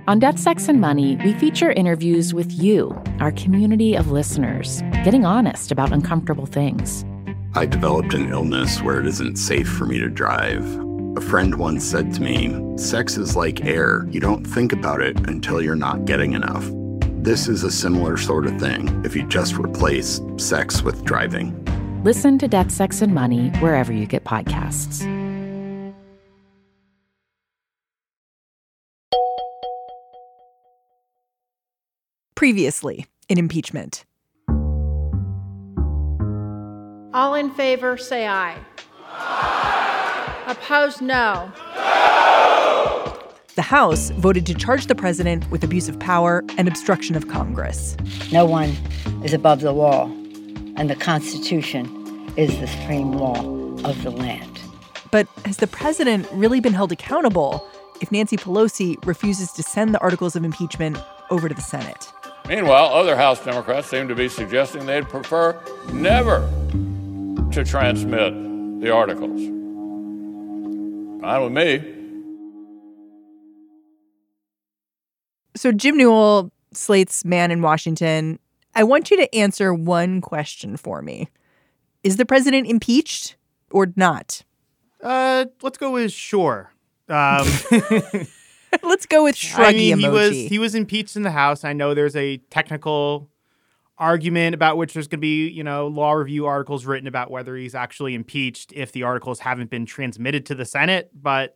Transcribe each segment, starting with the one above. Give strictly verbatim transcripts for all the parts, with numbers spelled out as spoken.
On Death, Sex, and Money, we feature interviews with you, our community of listeners, getting honest about uncomfortable things. I developed an illness where it isn't safe for me to drive. A friend once said to me, sex is like air. You don't think about it until you're not getting enough. This is a similar sort of thing if you just replace sex with driving. Listen to Death, Sex, and Money wherever you get podcasts. Previously in impeachment. All in favor, say aye. Aye. Opposed, no. No. The House voted to charge the president with abuse of power and obstruction of Congress. No one is above the law, and the Constitution is the supreme law of the land. But has the president really been held accountable if Nancy Pelosi refuses to send the articles of impeachment over to the Senate? Meanwhile, other House Democrats seem to be suggesting they'd prefer never to transmit the articles. Fine with me. So, Jim Newell, Slate's man in Washington, I want you to answer one question for me. Is the president impeached or not? Uh, let's go with sure. Um, let's go with shruggy I mean, emoji. He was, he was impeached in the House. I know there's a technical argument about which there's going to be, you know, law review articles written about whether he's actually impeached if the articles haven't been transmitted to the Senate. But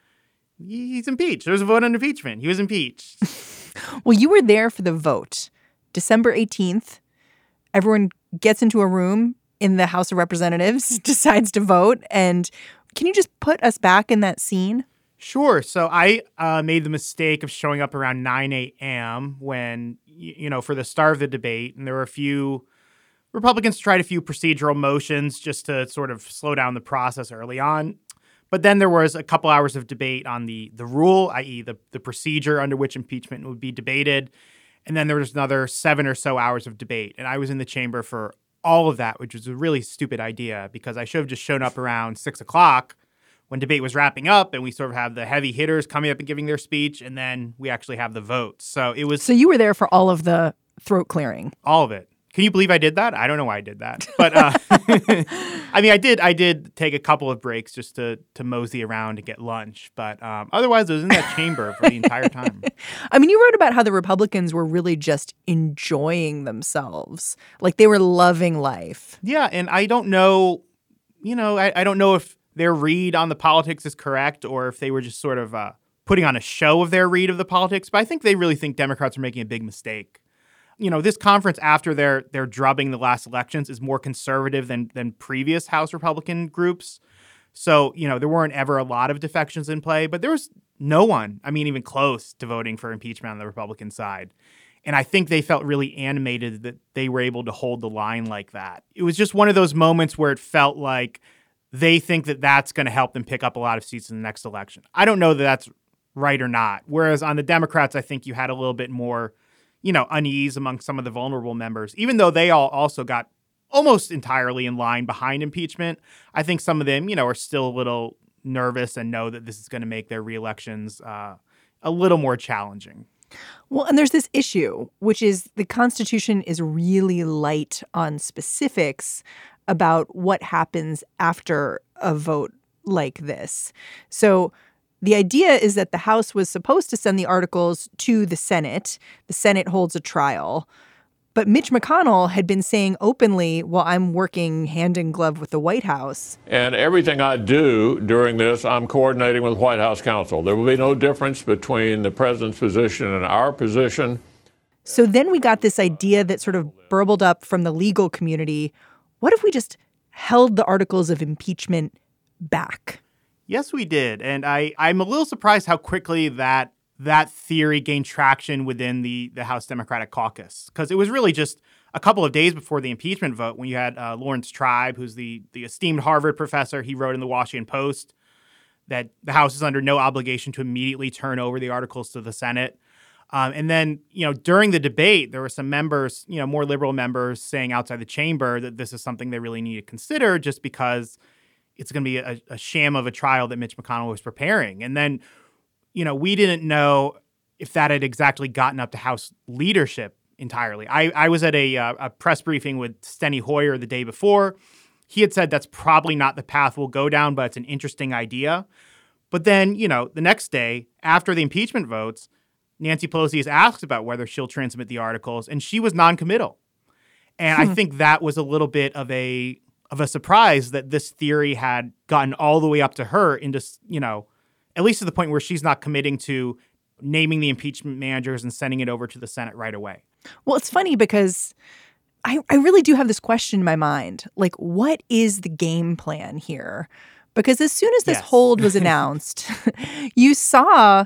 he's impeached. There's a vote on impeachment. He was impeached. Well, you were there for the vote. December eighteenth, everyone gets into a room in the House of Representatives, decides to vote. And can you just put us back in that scene? Sure. So I uh, made the mistake of showing up around nine a.m. when, you know, for the start of the debate. And there were a few Republicans tried a few procedural motions just to sort of slow down the process early on. But then there was a couple hours of debate on the the rule, that is the, the procedure under which impeachment would be debated. And then there was another seven or so hours of debate. And I was in the chamber for all of that, which was a really stupid idea because I should have just shown up around six o'clock when debate was wrapping up and we sort of have the heavy hitters coming up and giving their speech. And then we actually have the vote. So it was. So you were there for all of the throat clearing. All of it. Can you believe I did that? I don't know why I did that. But uh, I mean, I did I did take a couple of breaks just to to mosey around and get lunch. But um, otherwise, I was in that chamber for the entire time. I mean, you wrote about how the Republicans were really just enjoying themselves. Like they were loving life. Yeah. And I don't know, you know, I, I don't know if their read on the politics is correct or if they were just sort of uh, putting on a show of their read of the politics. But I think they really think Democrats are making a big mistake. You know, this conference after their their drubbing the last elections is more conservative than than previous House Republican groups. So, you know, there weren't ever a lot of defections in play, but there was no one, I mean, even close to voting for impeachment on the Republican side. And I think they felt really animated that they were able to hold the line like that. It was just one of those moments where it felt like they think that that's going to help them pick up a lot of seats in the next election. I don't know that that's right or not. Whereas on the Democrats, I think you had a little bit more, you know, unease among some of the vulnerable members, even though they all also got almost entirely in line behind impeachment. I think some of them, you know, are still a little nervous and know that this is going to make their reelections uh, a little more challenging. Well, and there's this issue, which is the Constitution is really light on specifics about what happens after a vote like this. So the idea is that the House was supposed to send the articles to the Senate. The Senate holds a trial. But Mitch McConnell had been saying openly, well, I'm working hand in glove with the White House. And everything I do during this, I'm coordinating with White House counsel. There will be no difference between the president's position and our position. So then we got this idea that sort of burbled up from the legal community. What if we just held the articles of impeachment back? Yes, we did. And I, I'm a little surprised how quickly that that theory gained traction within the, the House Democratic caucus, because it was really just a couple of days before the impeachment vote when you had uh, Lawrence Tribe, who's the, the esteemed Harvard professor. He wrote in the Washington Post that the House is under no obligation to immediately turn over the articles to the Senate. Um, and then, you know, during the debate, there were some members, you know, more liberal members saying outside the chamber that this is something they really need to consider just because it's going to be a, a sham of a trial that Mitch McConnell was preparing. And then, you know, we didn't know if that had exactly gotten up to House leadership entirely. I, I was at a, uh, a press briefing with Steny Hoyer the day before. He had said that's probably not the path we'll go down, but it's an interesting idea. But then, you know, the next day, after the impeachment votes, Nancy Pelosi is asked about whether she'll transmit the articles, and she was noncommittal. And I think that was a little bit of a of a surprise that this theory had gotten all the way up to her into, you know, at least to the point where she's not committing to naming the impeachment managers and sending it over to the Senate right away. Well, it's funny because I, I really do have this question in my mind. Like, what is the game plan here? Because as soon as this yes. hold was announced, you saw,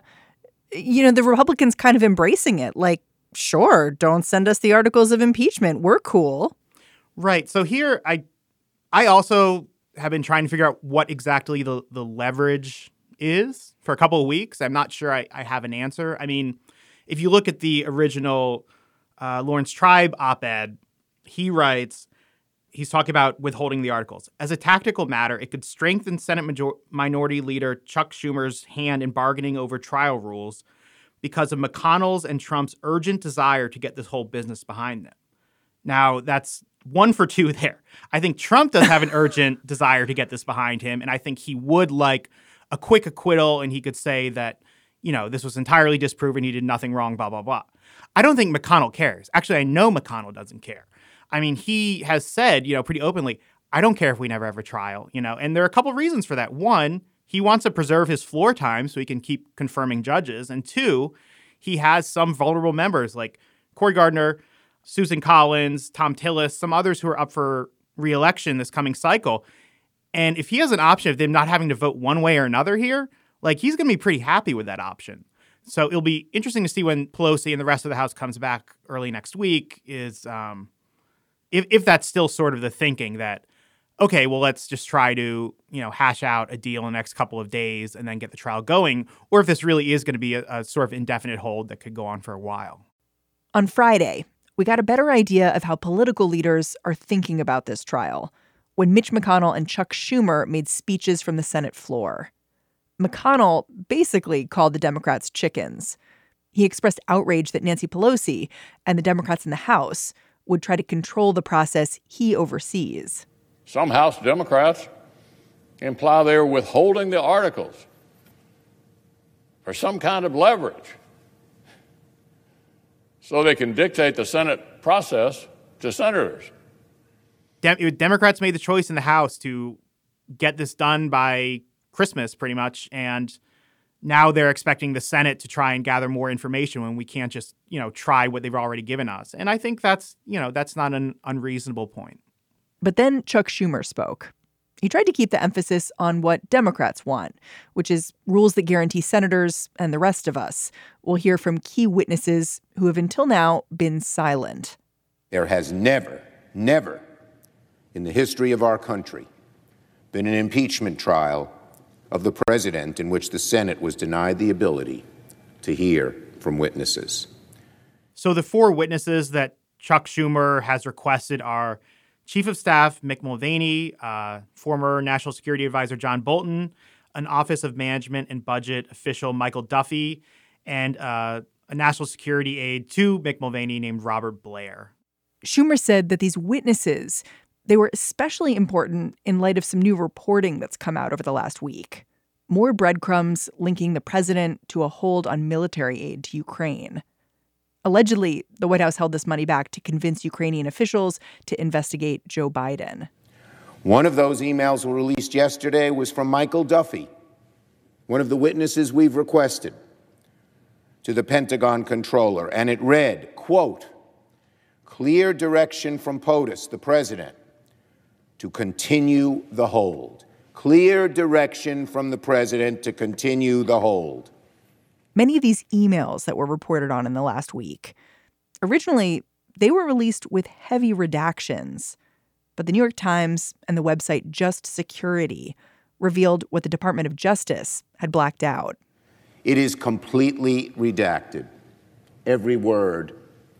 you know, the Republicans kind of embracing it. Like, sure, don't send us the articles of impeachment. We're cool. Right. So here, I I also have been trying to figure out what exactly the, the leverage is for a couple of weeks. I'm not sure I, I have an answer. I mean, if you look at the original uh, Lawrence Tribe op-ed, he writes, he's talking about withholding the articles. As a tactical matter, it could strengthen Senate Major- Minority Leader Chuck Schumer's hand in bargaining over trial rules because of McConnell's and Trump's urgent desire to get this whole business behind them. Now, that's one for two there. I think Trump does have an urgent desire to get this behind him, and I think he would like a quick acquittal, and he could say that, you know, this was entirely disproven, he did nothing wrong, blah, blah, blah. I don't think McConnell cares. Actually, I know McConnell doesn't care. I mean, he has said, you know, pretty openly, I don't care if we never have a trial, you know, and there are a couple of reasons for that. One, he wants to preserve his floor time so he can keep confirming judges. And two, he has some vulnerable members like Cory Gardner, Susan Collins, Thom Tillis, some others who are up for re-election this coming cycle. And if he has an option of them not having to vote one way or another here, like he's going to be pretty happy with that option. So it'll be interesting to see when Pelosi and the rest of the House comes back early next week is um, if, if that's still sort of the thinking that, okay, well, let's just try to, you know, hash out a deal in the next couple of days and then get the trial going, or if this really is going to be a, a sort of indefinite hold that could go on for a while. On Friday, we got a better idea of how political leaders are thinking about this trial when Mitch McConnell and Chuck Schumer made speeches from the Senate floor. McConnell basically called the Democrats chickens. He expressed outrage that Nancy Pelosi and the Democrats in the House would try to control the process he oversees. Some House Democrats imply they're withholding the articles for some kind of leverage so they can dictate the Senate process to senators. Dem- Democrats made the choice in the House to get this done by Christmas, pretty much, and now they're expecting the Senate to try and gather more information when we can't just, you know, try what they've already given us. And I think that's, you know, that's not an unreasonable point. But then Chuck Schumer spoke. He tried to keep the emphasis on what Democrats want, which is rules that guarantee senators and the rest of us will hear from key witnesses who have until now been silent. There has never, never in the history of our country been an impeachment trial of the president in which the Senate was denied the ability to hear from witnesses. So the four witnesses that Chuck Schumer has requested are Chief of Staff Mick Mulvaney, uh, former National Security Advisor John Bolton, an Office of Management and Budget official Michael Duffy, and uh, a national security aide to Mick Mulvaney named Robert Blair. Schumer said that these witnesses, they were especially important in light of some new reporting that's come out over the last week. More breadcrumbs linking the president to a hold on military aid to Ukraine. Allegedly, the White House held this money back to convince Ukrainian officials to investigate Joe Biden. One of those emails were released yesterday was from Michael Duffy, one of the witnesses we've requested, to the Pentagon controller. And it read, quote, clear direction from POTUS, the president, to continue the hold. Clear direction from the president to continue the hold. Many of these emails that were reported on in the last week, originally, they were released with heavy redactions. But the New York Times and the website Just Security revealed what the Department of Justice had blacked out. It is completely redacted. Every word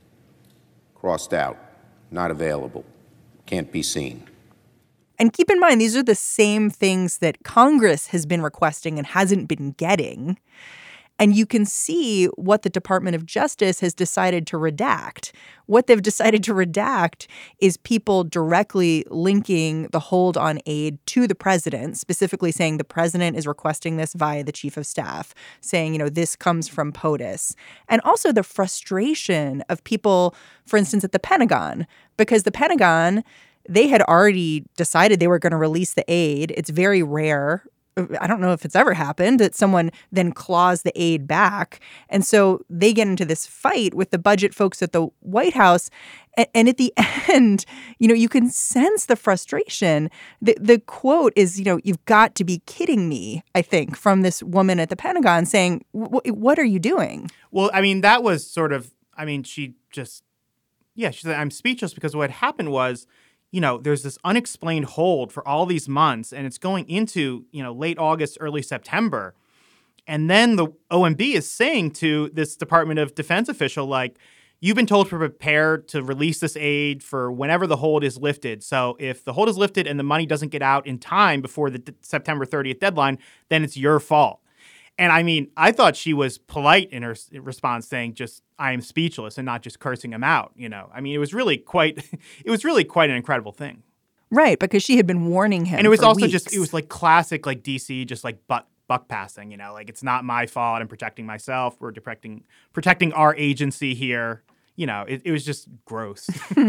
crossed out, not available, can't be seen. And keep in mind, these are the same things that Congress has been requesting and hasn't been getting. And you can see what the Department of Justice has decided to redact. What they've decided to redact is people directly linking the hold on aid to the president, specifically saying the president is requesting this via the chief of staff, saying, you know, this comes from POTUS. And also the frustration of people, for instance, at the Pentagon, because the Pentagon, they had already decided they were going to release the aid. It's very rare. I don't know if it's ever happened that someone then claws the aid back. And so they get into this fight with the budget folks at the White House. And, and at the end, you know, you can sense the frustration. The, the quote is, you know, you've got to be kidding me, I think, from this woman at the Pentagon saying, what are you doing? Well, I mean, that was sort of, I mean, she just, yeah, she said, I'm speechless because what happened was, you know, there's this unexplained hold for all these months, and it's going into, you know, late August, early September. And then the O M B is saying to this Department of Defense official, like, you've been told to prepare to release this aid for whenever the hold is lifted. So if the hold is lifted and the money doesn't get out in time before the d- September thirtieth deadline, then it's your fault. And I mean, I thought she was polite in her response, saying just, I am speechless, and not just cursing him out. You know, I mean, it was really quite, it was really quite an incredible thing. Right. Because she had been warning him. And it was for also weeks. just, it was like classic, like D C, just like buck, buck passing, you know, like it's not my fault. I'm protecting myself. We're protecting, protecting our agency here. You know, it, it was just gross.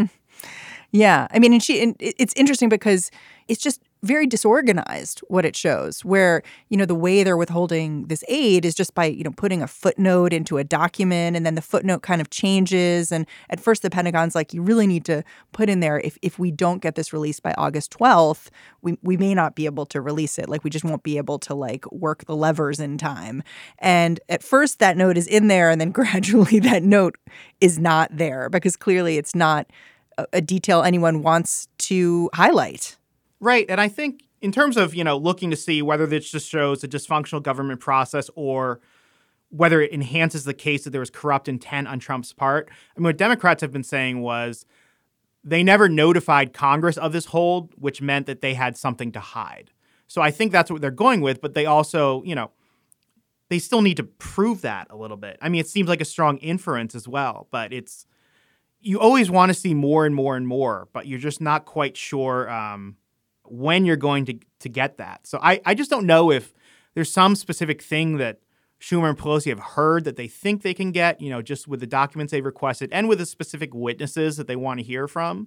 Yeah. I mean, and she, and it's interesting because it's just very disorganized what it shows, where, you know, the way they're withholding this aid is just by, you know, putting a footnote into a document, and then the footnote kind of changes. And at first the Pentagon's like, you really need to put in there, if if we don't get this released by August twelfth, we, we may not be able to release it. Like, we just won't be able to, like, work the levers in time. And at first that note is in there, and then gradually that note is not there, because clearly it's not a, a detail anyone wants to highlight. Right. And I think in terms of, you know, looking to see whether this just shows a dysfunctional government process or whether it enhances the case that there was corrupt intent on Trump's part, I mean, what Democrats have been saying was they never notified Congress of this hold, which meant that they had something to hide. So I think that's what they're going with. But they also, you know, they still need to prove that a little bit. I mean, it seems like a strong inference as well, but it's, you always want to see more and more and more, but you're just not quite sure um, when you're going to to get that. So I, I just don't know if there's some specific thing that Schumer and Pelosi have heard that they think they can get, you know, just with the documents they've requested and with the specific witnesses that they want to hear from.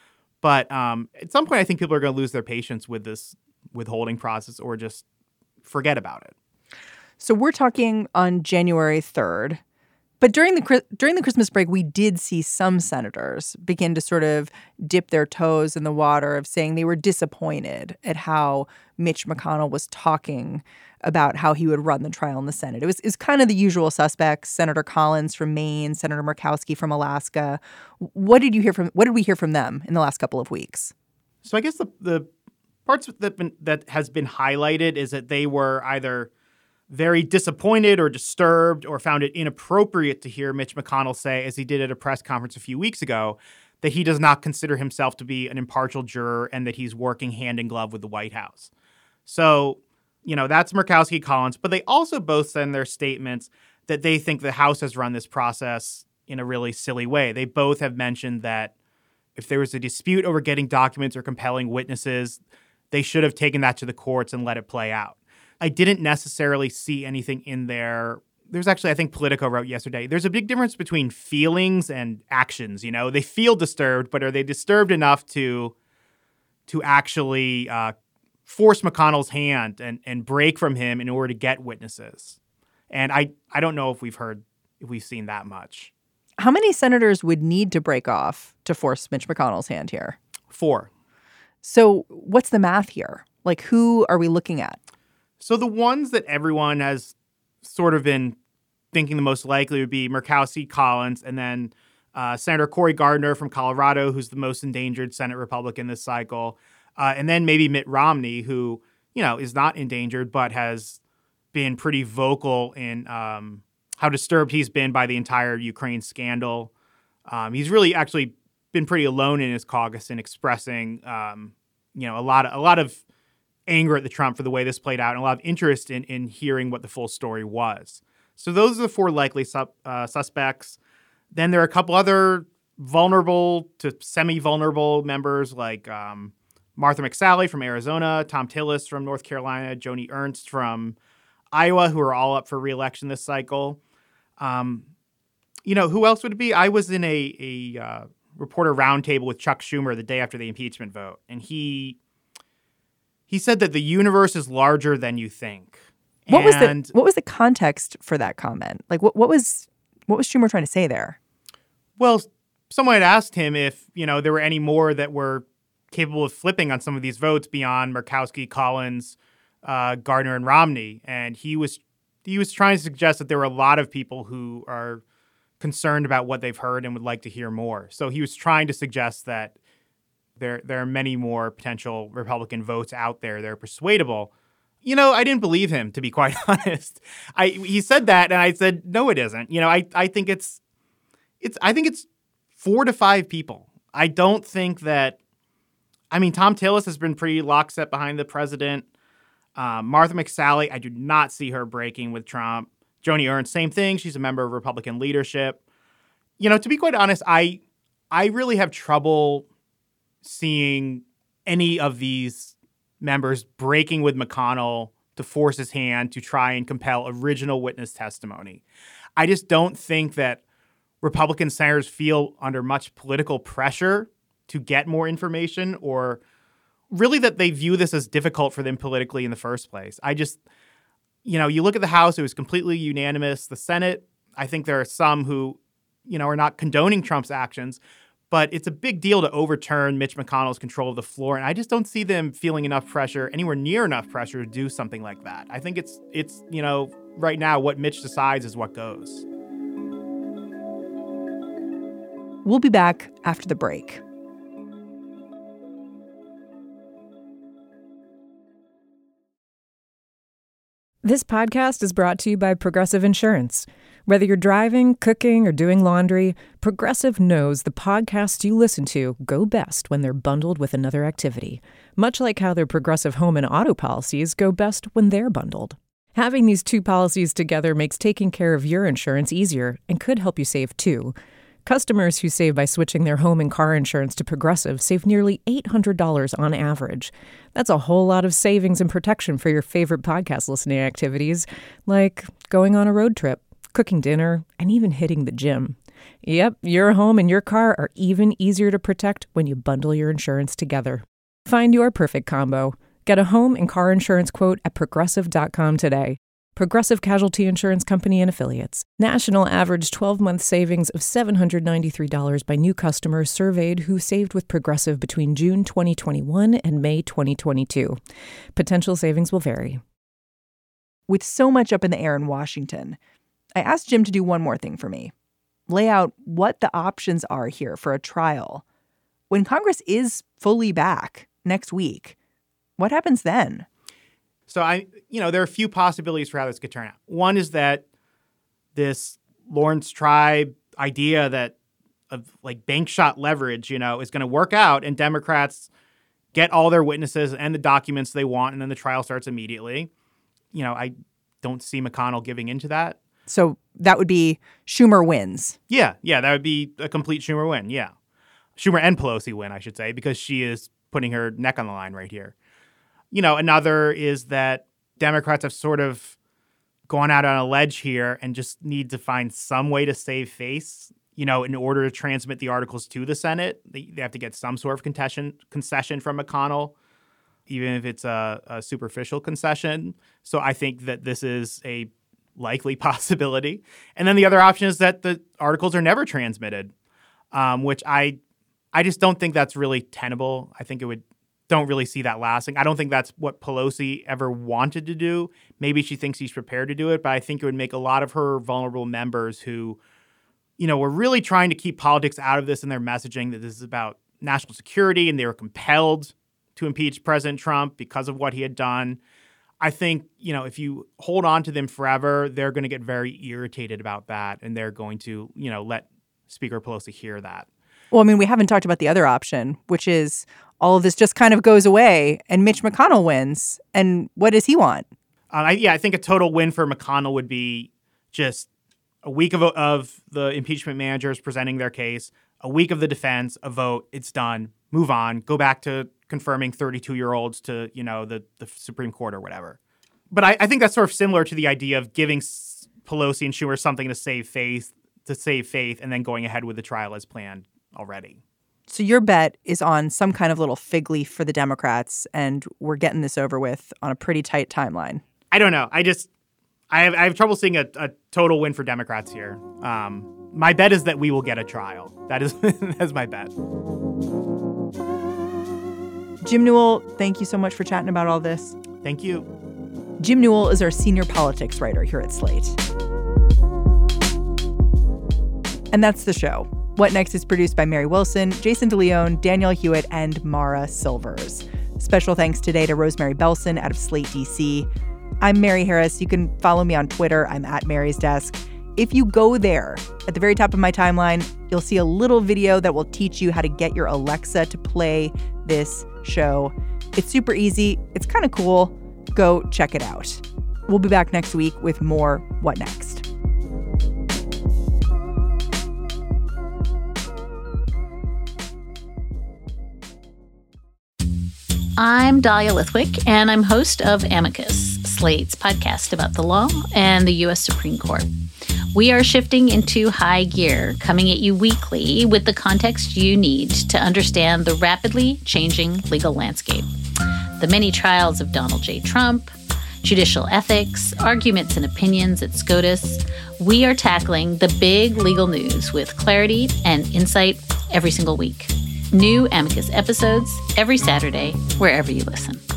But um, at some point, I think people are going to lose their patience with this withholding process or just forget about it. So we're talking on January third. But during the during the Christmas break, we did see some senators begin to sort of dip their toes in the water of saying they were disappointed at how Mitch McConnell was talking about how he would run the trial in the Senate. It was, it was kind of the usual suspects: Senator Collins from Maine, Senator Murkowski from Alaska. What did you hear from? What did we hear from them in the last couple of weeks? So I guess the the parts that been, that has been highlighted is that they were either very disappointed or disturbed or found it inappropriate to hear Mitch McConnell say, as he did at a press conference a few weeks ago, that he does not consider himself to be an impartial juror and that he's working hand in glove with the White House. So, you know, that's Murkowski Collins. But they also both said in their statements that they think the House has run this process in a really silly way. They both have mentioned that if there was a dispute over getting documents or compelling witnesses, they should have taken that to the courts and let it play out. I didn't necessarily see anything in there. There's actually, I think Politico wrote yesterday, there's a big difference between feelings and actions. You know, they feel disturbed, but are they disturbed enough to to actually uh, force McConnell's hand and, and break from him in order to get witnesses? And I, I don't know if we've heard, if we've seen that much. How many senators would need to break off to force Mitch McConnell's hand here? Four. So what's the math here? Like, who are we looking at? So the ones that everyone has sort of been thinking the most likely would be Murkowski, Collins, and then uh, Senator Cory Gardner from Colorado, who's the most endangered Senate Republican this cycle, uh, and then maybe Mitt Romney, who, you know, is not endangered but has been pretty vocal in um, how disturbed he's been by the entire Ukraine scandal. Um, he's really actually been pretty alone in his caucus in expressing, um, you know, a lot of a lot of. anger at the Trump for the way this played out and a lot of interest in, in hearing what the full story was. So those are the four likely sub, uh, suspects. Then there are a couple other vulnerable to semi-vulnerable members like um, Martha McSally from Arizona, Thom Tillis from North Carolina, Joni Ernst from Iowa, who are all up for re-election this cycle. Um, you know, who else would it be? I was in a, a uh, reporter roundtable with Chuck Schumer the day after the impeachment vote, and he he said that the universe is larger than you think. What and was the what was the context for that comment? Like, what what was what was Schumer trying to say there? Well, someone had asked him if, you know, there were any more that were capable of flipping on some of these votes beyond Murkowski, Collins, uh, Gardner, and Romney. And he was he was trying to suggest that there were a lot of people who are concerned about what they've heard and would like to hear more. So he was trying to suggest that there there are many more potential Republican votes out there that are persuadable. You know, I didn't believe him, to be quite honest. I he said that, and I said, no, it isn't. You know, I I think it's it's I think it's four to five people. I don't think that. I mean, Thom Tillis has been pretty lockstep behind the president. Uh, Martha McSally, I do not see her breaking with Trump. Joni Ernst, same thing. She's a member of Republican leadership. You know, to be quite honest, I I really have trouble seeing any of these members breaking with McConnell to force his hand to try and compel original witness testimony. I just don't think that Republican senators feel under much political pressure to get more information, or really that they view this as difficult for them politically in the first place. I just, you know, you look at the House, it was completely unanimous. The Senate, I think there are some who, you know, are not condoning Trump's actions, but it's a big deal to overturn Mitch McConnell's control of the floor. And I just don't see them feeling enough pressure, anywhere near enough pressure to do something like that. I think it's, it's you know, right now what Mitch decides is what goes. We'll be back after the break. This podcast is brought to you by Progressive Insurance. Whether you're driving, cooking, or doing laundry, Progressive knows the podcasts you listen to go best when they're bundled with another activity, much like how their Progressive home and auto policies go best when they're bundled. Having these two policies together makes taking care of your insurance easier and could help you save too. Customers who save by switching their home and car insurance to Progressive save nearly eight hundred dollars on average. That's a whole lot of savings and protection for your favorite podcast listening activities, like going on a road trip, cooking dinner, and even hitting the gym. Yep, your home and your car are even easier to protect when you bundle your insurance together. Find your perfect combo. Get a home and car insurance quote at progressive dot com today. Progressive Casualty Insurance Company and Affiliates. National average twelve-month savings of seven hundred ninety-three dollars by new customers surveyed who saved with Progressive between June twenty twenty-one and May twenty twenty-two. Potential savings will vary. With so much up in the air in Washington, I asked Jim to do one more thing for me. Lay out what the options are here for a trial. When Congress is fully back next week, what happens then? So, I, you know, there are a few possibilities for how this could turn out. One is that this Lawrence Tribe idea that of like bank shot leverage, you know, is going to work out and Democrats get all their witnesses and the documents they want, and then the trial starts immediately. You know, I don't see McConnell giving into that. So that would be Schumer wins. Yeah, yeah, that would be a complete Schumer win, yeah. Schumer and Pelosi win, I should say, because she is putting her neck on the line right here. You know, another is that Democrats have sort of gone out on a ledge here and just need to find some way to save face. You know, in order to transmit the articles to the Senate, they, they have to get some sort of concession, concession from McConnell, even if it's a, a superficial concession. So I think that this is a likely possibility. And then the other option is that the articles are never transmitted, um, which I I just don't think that's really tenable. I think it would don't really see that lasting. I don't think that's what Pelosi ever wanted to do. Maybe she thinks she's prepared to do it, but I think it would make a lot of her vulnerable members who, you know, were really trying to keep politics out of this in their messaging, that this is about national security, and they were compelled to impeach President Trump because of what he had done. I think, you know, if you hold on to them forever, they're going to get very irritated about that, and they're going to, you know, let Speaker Pelosi hear that. Well, I mean, we haven't talked about the other option, which is all of this just kind of goes away and Mitch McConnell wins. And what does he want? Uh, I, yeah, I think a total win for McConnell would be just a week of, of the impeachment managers presenting their case, a week of the defense, a vote, it's done, move on, go back to confirming thirty-two-year-olds to, you know, the, the Supreme Court or whatever. But I, I think that's sort of similar to the idea of giving Pelosi and Schumer something to save faith, to save faith, and then going ahead with the trial as planned already. So your bet is on some kind of little fig leaf for the Democrats, and we're getting this over with on a pretty tight timeline. I don't know. I just I have I have trouble seeing a, a total win for Democrats here. Um, my bet is that we will get a trial. That is that's my bet. Jim Newell, thank you so much for chatting about all this. Thank you. Jim Newell is our senior politics writer here at Slate. And that's the show. What Next is produced by Mary Wilson, Jason DeLeon, Danielle Hewitt, and Mara Silvers. Special thanks today to Rosemary Belson out of Slate D C. I'm Mary Harris. You can follow me on Twitter. I'm at Mary's Desk. If you go there, at the very top of my timeline, you'll see a little video that will teach you how to get your Alexa to play this show. It's super easy. It's kind of cool. Go check it out. We'll be back next week with more What Next? I'm Dahlia Lithwick, and I'm host of Amicus, Slate's podcast about the law and the U S Supreme Court. We are shifting into high gear, coming at you weekly with the context you need to understand the rapidly changing legal landscape. The many trials of Donald J. Trump, judicial ethics, arguments and opinions at SCOTUS. We are tackling the big legal news with clarity and insight every single week. New Amicus episodes every Saturday, wherever you listen.